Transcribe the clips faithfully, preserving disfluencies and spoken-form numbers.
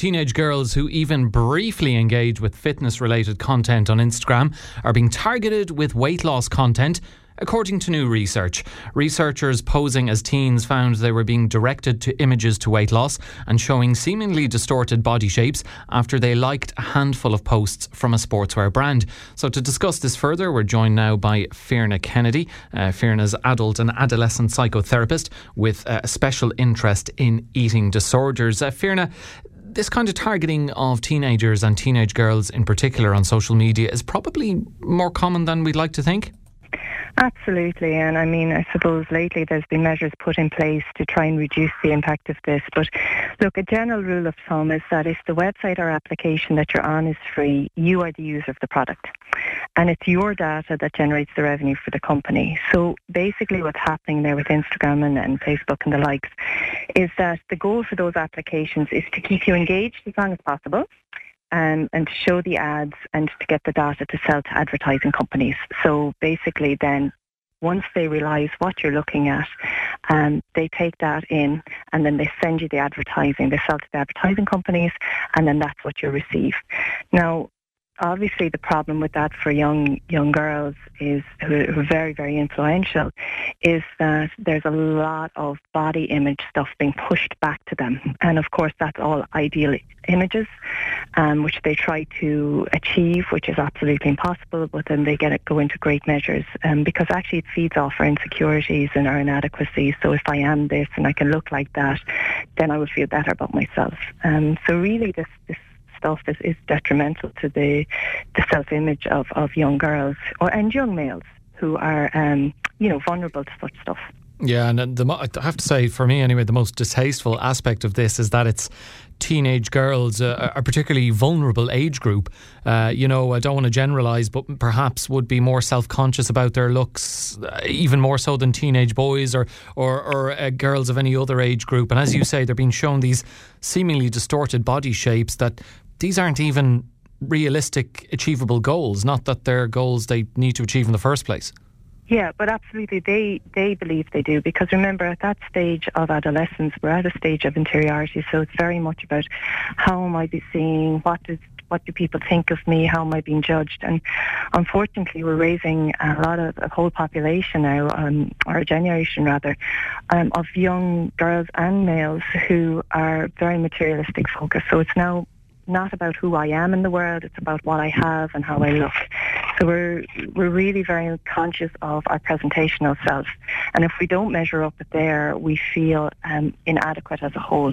teenage girls who even briefly engage with fitness-related content on Instagram are being targeted with weight loss content, according to new research. Researchers posing as teens found they were being directed to images to weight loss and showing seemingly distorted body shapes after they liked a handful of posts from a sportswear brand. So to discuss this further, we're joined now by Fiona Kennedy. Uh, Fiona's adult and adolescent psychotherapist with a special interest in eating disorders. Uh, Fiona, this kind of targeting of teenagers and teenage girls in particular on social media is probably more common than we'd like to think. Absolutely, and I mean, I suppose lately there's been measures put in place to try and reduce the impact of this. But look, a general rule of thumb is that if the website or application that you're on is free, you are the user of the product. And it's your data that generates the revenue for the company. So basically what's happening there with Instagram and, and Facebook and the likes is that the goal for those applications is to keep you engaged as long as possible. Um, and to show the ads and to get the data to sell to advertising companies. So basically then, once they realise what you're looking at, um, they take that in and then they send you the advertising. They sell to the advertising companies and then that's what you receive. Now, obviously the problem with that for young young girls is who are very, very influential is that there's a lot of body image stuff being pushed back to them. And of course that's all ideal images, um, which they try to achieve, which is absolutely impossible, but then they get it go into great measures um, because actually it feeds off our insecurities and our inadequacies. So if I am this and I can look like that, then I would feel better about myself. Um, so really this this stuff is, is detrimental to the the self-image of, of young girls or and young males who are um, you know vulnerable to such stuff. Yeah, and the, I have to say, for me anyway, the most distasteful aspect of this is that it's teenage girls, uh, a particularly vulnerable age group. Uh, you know, I don't want to generalise, but perhaps would be more self-conscious about their looks, uh, even more so than teenage boys or or, or uh, girls of any other age group. And as you say, they're being shown these seemingly distorted body shapes that these aren't even realistic, achievable goals. Not that they're goals they need to achieve in the first place. Yeah, but absolutely, they, they believe they do, because remember, at that stage of adolescence, we're at a stage of interiority, so it's very much about how am I be seen, what does what do people think of me, how am I being judged? And unfortunately, we're raising a lot of a whole population now, um, or a generation rather, um, of young girls and males who are very materialistic focused. So it's now not about who I am in the world, it's about what I have and how I look. So we're we're really very conscious of our presentational self. And if we don't measure up there, we feel um, inadequate as a whole.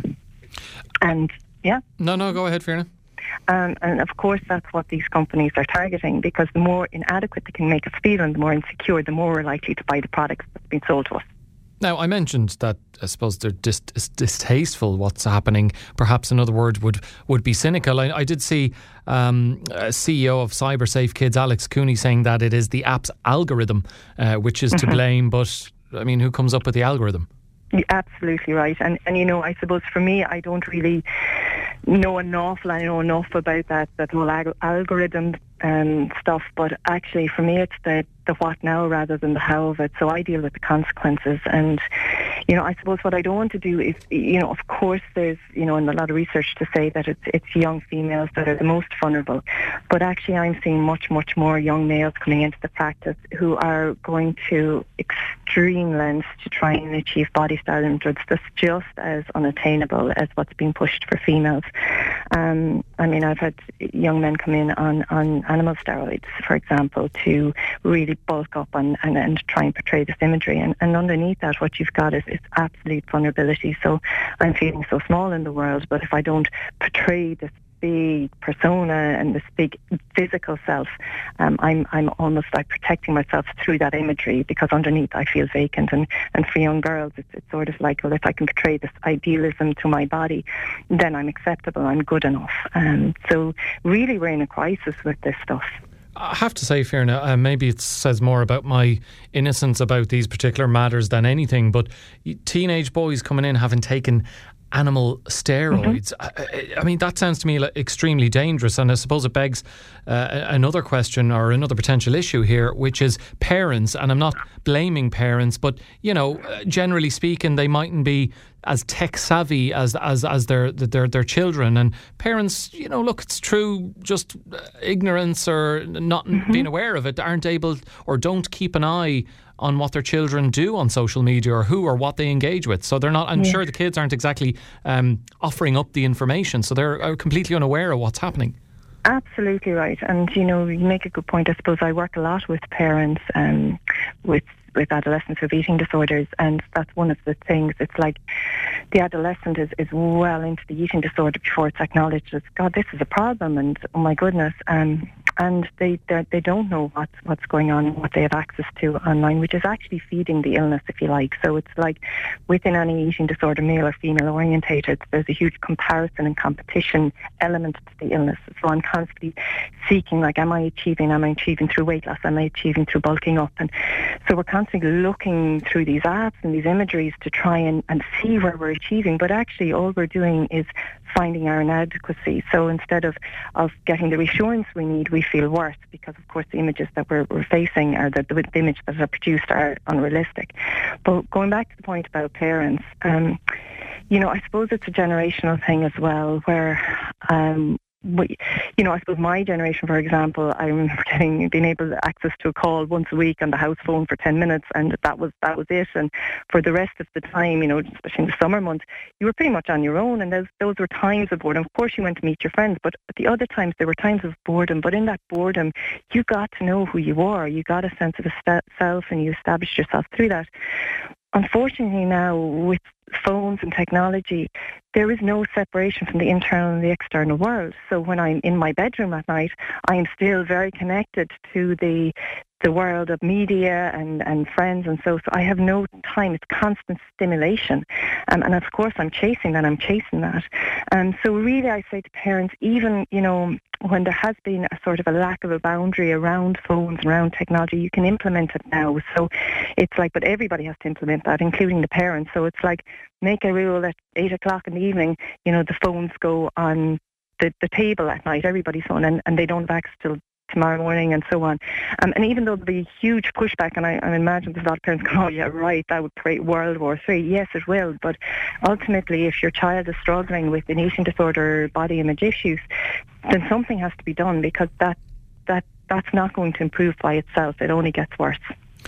And yeah. No, no, go ahead, Fiona. Um, and of course, that's what these companies are targeting, because the more inadequate they can make us feel and the more insecure, the more we're likely to buy the products that's been sold to us. Now, I mentioned that I suppose they're dis- distasteful, what's happening. Perhaps another word would, would be cynical. I, I did see um, a C E O of CyberSafe Kids, Alex Cooney, saying that it is the app's algorithm uh, which is mm-hmm. to blame. But, I mean, who comes up with the algorithm? You're absolutely right. And, and, you know, I suppose for me, I don't really know an awful, I know enough about that, that whole ag- algorithm um, stuff. But actually, for me, it's the the what now rather than the how of it. So I deal with the consequences. And, you know, I suppose what I don't want to do is, you know, of course there's, you know, and a lot of research to say that it's it's young females that are the most vulnerable. But actually I'm seeing much, much more young males coming into the practice who are going to extreme lengths to try and achieve body style images that's just as unattainable as what's being pushed for females. Um, I mean, I've had young men come in on, on animal steroids, for example, to really bulk up and, and, and try and portray this imagery. And, and underneath that, what you've got is, is absolute vulnerability. So I'm feeling so small in the world, but if I don't portray this big persona and this big physical self, um, I'm I'm almost like protecting myself through that imagery, because underneath I feel vacant. And, and for young girls, it's, it's sort of like, well, if I can portray this idealism to my body, then I'm acceptable, I'm good enough. Um, so really we're in a crisis with this stuff. I have to say, Fiona, uh, maybe it says more about my innocence about these particular matters than anything, but teenage boys coming in having taken animal steroids. Mm-hmm. I, I mean, that sounds to me like extremely dangerous, and I suppose it begs uh, another question or another potential issue here, which is parents. And I'm not blaming parents, but you know, generally speaking, they mightn't be as tech savvy as as as their their their children. And parents, you know, look, it's true, just ignorance or not mm-hmm. being aware of it, aren't able or don't keep an eye on what their children do on social media or who or what they engage with. So they're not, I'm yeah. sure the kids aren't exactly um, offering up the information, so they're completely unaware of what's happening. Absolutely right. And, you know, you make a good point. I suppose I work a lot with parents um, with with adolescents with eating disorders, and that's one of the things. It's like the adolescent is, is well into the eating disorder before it's acknowledged as, God, this is a problem, and oh my goodness, um, and they they don't know what's, what's going on and what they have access to online, which is actually feeding the illness, if you like. So it's like within any eating disorder, male or female orientated, there's a huge comparison and competition element to the illness. So I'm constantly seeking, like, am I achieving? Am I achieving through weight loss? Am I achieving through bulking up? And so we're constantly looking through these apps and these imageries to try and, and see where we're achieving, but actually all we're doing is finding our inadequacy. So instead of, of getting the reassurance we need, we feel worse, because of course the images that we're, we're facing are the, the image that are produced are unrealistic. But going back to the point about parents, um, you know, I suppose it's a generational thing as well, where um, we, you know, I suppose my generation, for example, I remember getting being able to access to a call once a week on the house phone for ten minutes, and that was that was it. And for the rest of the time, you know, especially in the summer months, you were pretty much on your own, and those those were times of boredom. Of course, you went to meet your friends, but at the other times there were times of boredom. But in that boredom, you got to know who you are. You got a sense of a self, and you established yourself through that. Unfortunately now, with phones and technology, there is no separation from the internal and the external world. So when I'm in my bedroom at night, I'm still very connected to the the world of media and, and friends, and so, so I have no time. It's constant stimulation. Um, and of course I'm chasing that, I'm chasing that. Um, so really I say to parents, even, you know, when there has been a sort of a lack of a boundary around phones, around technology, you can implement it now. So it's like, but everybody has to implement that, including the parents. So it's like, make a rule that eight o'clock in the evening, you know, the phones go on the, the table at night, everybody's phone, and, and they don't have access till tomorrow morning, and so on. Um, and even though there'll be huge pushback, and I, I imagine there's a lot of parents going, oh yeah, right, that would create World War Three. Yes, it will. But ultimately, if your child is struggling with an eating disorder, body image issues, then something has to be done, because that that that's not going to improve by itself. It only gets worse.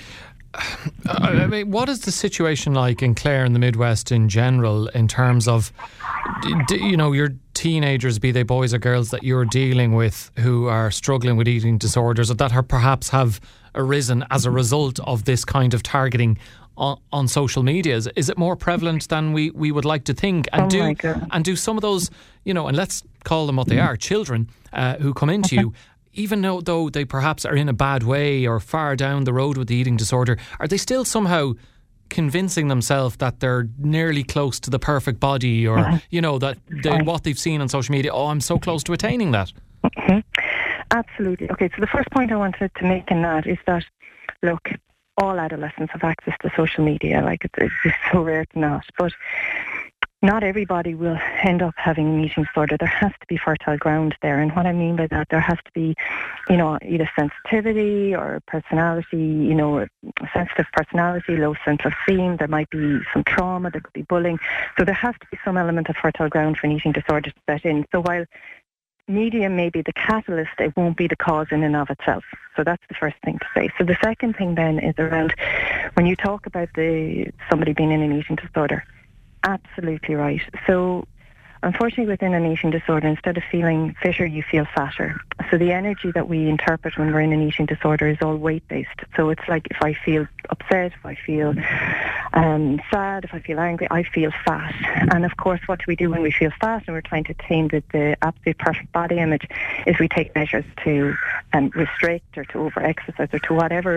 I mean, what is the situation like in Clare and the Midwest in general in terms of, you know, your teenagers, be they boys or girls, that you're dealing with who are struggling with eating disorders, or that are perhaps have arisen as a result of this kind of targeting on, on social media? Is, is it more prevalent than we, we would like to think? And oh do and do some of those, you know, and let's call them what they are, children uh, who come into you, even though, though they perhaps are in a bad way or far down the road with the eating disorder, are they still somehow convincing themselves that they're nearly close to the perfect body, or, mm-hmm. you know, that they, what they've seen on social media, oh, I'm so close to attaining that? Mm-hmm. Absolutely. Okay, so the first point I wanted to make in that is that, look, all adolescents have access to social media. Like, it's, it's so rare to not. But not everybody will end up having an eating disorder. There has to be fertile ground there. And what I mean by that, there has to be, you know, either sensitivity or personality, you know, a sensitive personality, low self-esteem. There might be some trauma, there could be bullying. So there has to be some element of fertile ground for an eating disorder to set in. So while media may be the catalyst, it won't be the cause in and of itself. So that's the first thing to say. So the second thing then is around, when you talk about the somebody being in an eating disorder, absolutely right. So unfortunately, within an eating disorder, instead of feeling fitter, you feel fatter. So the energy that we interpret when we're in an eating disorder is all weight-based. So it's like, if I feel upset, if I feel um, sad, if I feel angry, I feel fat. And of course, what do we do when we feel fat and we're trying to attain the, the absolute perfect body image, is we take measures to um, restrict or to over-exercise or to whatever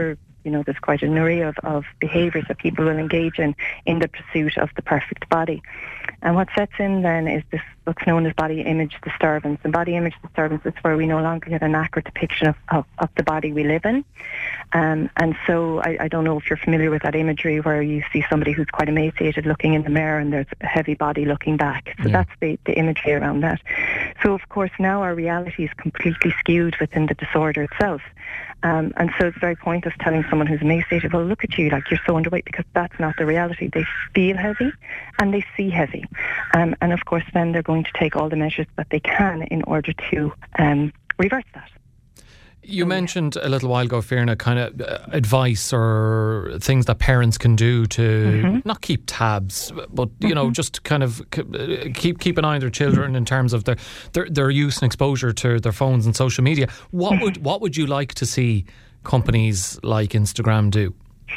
you know, there's quite an array of, of behaviours that people will engage in in the pursuit of the perfect body. And what sets in then is this, what's known as body image disturbance. And body image disturbance is where we no longer get an accurate depiction of, of, of the body we live in. Um, and so I, I don't know if you're familiar with that imagery where you see somebody who's quite emaciated looking in the mirror and there's a heavy body looking back. So yeah. that's the, the imagery around that. So of course now our reality is completely skewed within the disorder itself. Um, and so it's very pointless telling someone who's emaciated, well, look at you, like you're so underweight, because that's not the reality. They feel heavy and they see heavy. Um, and of course then they're going to take all the measures that they can in order to um, reverse that. You mentioned a little while ago, Fiona, kind of uh, advice or things that parents can do to mm-hmm. not keep tabs, but, you mm-hmm. know, just kind of keep keep an eye on their children in terms of their, their, their use and exposure to their phones and social media. What mm-hmm. would what would you like to see companies like Instagram do?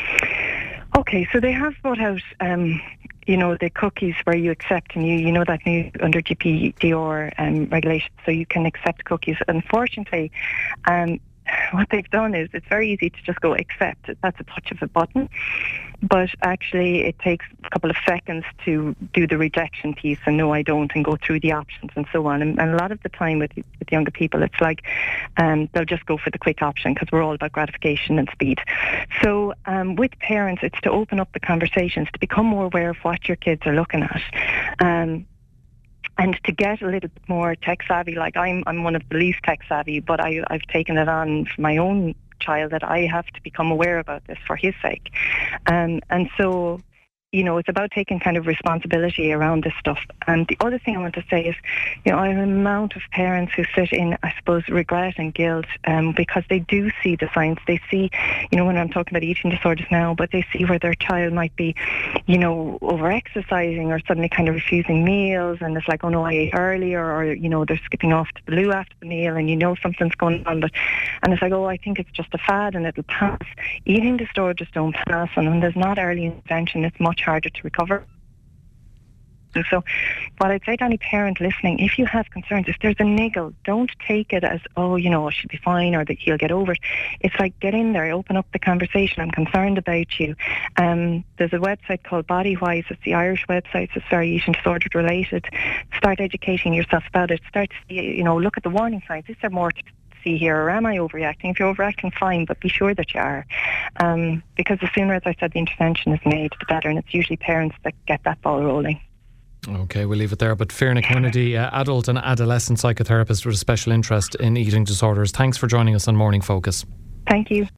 Okay, so they have brought out, um, you know, the cookies where you accept, and you, you know that new under G P D R um, regulation, so you can accept cookies. Unfortunately, um, what they've done is it's very easy to just go accept. That's a touch of a button. But actually it takes a couple of seconds to do the rejection piece and no, I don't, and go through the options and so on. And, and a lot of the time with, with younger people, it's like um, they'll just go for the quick option because we're all about gratification and speed. So um, with parents, it's to open up the conversations, to become more aware of what your kids are looking at. Um, And to get a little bit more tech savvy, like I'm I'm one of the least tech savvy, but I, I've taken it on for my own child that I have to become aware about this for his sake. Um, and so, you know, it's about taking kind of responsibility around this stuff. And the other thing I want to say is, you know, I have an amount of parents who sit in, I suppose, regret and guilt um, because they do see the signs. They see, you know, when I'm talking about eating disorders now, but they see where their child might be, you know, over-exercising or suddenly kind of refusing meals, and it's like, oh no, I ate earlier, or, you know, they're skipping off to the loo after the meal, and you know something's going on. But and it's like, oh, I think it's just a fad and it'll pass. Eating disorders don't pass, and when there's not early intervention, it's much harder to recover. And so what I'd say to any parent listening, if you have concerns, if there's a niggle, don't take it as, oh, you know, it should be fine or that he'll get over it. It's like, get in there, open up the conversation. I'm concerned about you. Um, there's a website called Bodywise. It's the Irish website. It's very eating disorder related. Start educating yourself about it. Start to, you know, look at the warning signs. Is there more to see here, or am I overreacting? If you're overreacting, fine, but be sure that you are. Um, because the sooner, as I said, the intervention is made, the better, and it's usually parents that get that ball rolling. Okay, we'll leave it there. But Fiona Kennedy, uh, adult and adolescent psychotherapist with a special interest in eating disorders, thanks for joining us on Morning Focus. Thank you.